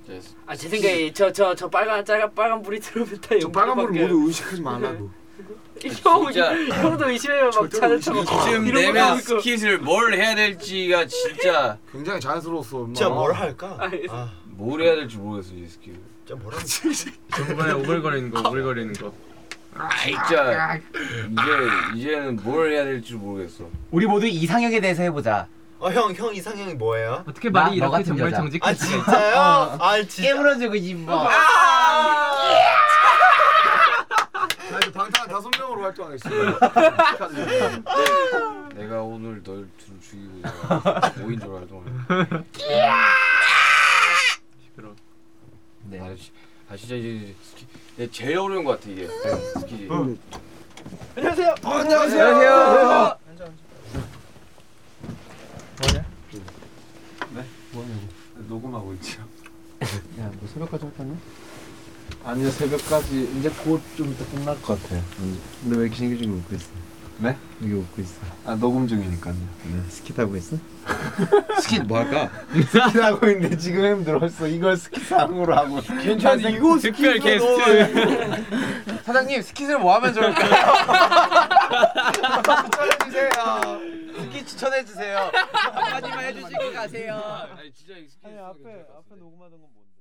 제 생각에 저 빨간 불이 들어오면 다 저 빨간 불을 모두 의식하지 말라고. 형도 의심해요. 막 차는 척. 이쯤 되면 스킷을 뭘 해야 될지가 진짜 굉장히 자연스러웠어. 진짜 뭘 할까? 뭘 해야 될지 모르겠어 이 스킷. 진짜 뭘 할까? 전번에 오글거리는 거. 진짜 이제는 뭘 해야 될지 모르겠어. 우리 모두 이상형에 대해서 해보자. 형 이상형이 뭐예요? 어떻게 말이 너 이렇게 같은 정말 여자. 정직할 수가 있어? 진짜요? 진짜. 깨물어주고 싶어. 나 이제 방탄 5명으로 활동하겠어. 내가 오늘 널 죽이고 5인조로 활동을. 시끄러. 네. 진짜 이제 스키 제일 어려운 것 같아 이게 스키지. 안녕하세요. 안녕하세요. 녹음하고 있죠. 야, 뭐 새벽까지 할 거냐? 아니요, 새벽까지 이제 곧 좀 이따 끝날 것 같아요. 근데 왜 이렇게 신경질고 웃고 있어? 네? 여기 웃고 있어. 녹음 중이니까요. 네, 스키 타고 있어? 스킷 뭐 할까? 스킷 하고 있는데 지금 힘들었어. 이걸 스킷상으로 하고. 괜찮아 이거 특별 게스트. 사장님, 스킷을 뭐 하면 좋을까요? 추천해주세요. 스킷 추천해주세요. 한마디만 해주시고 가세요. 아니 진짜 이 스킷 앞에 녹음하던 건 뭔데?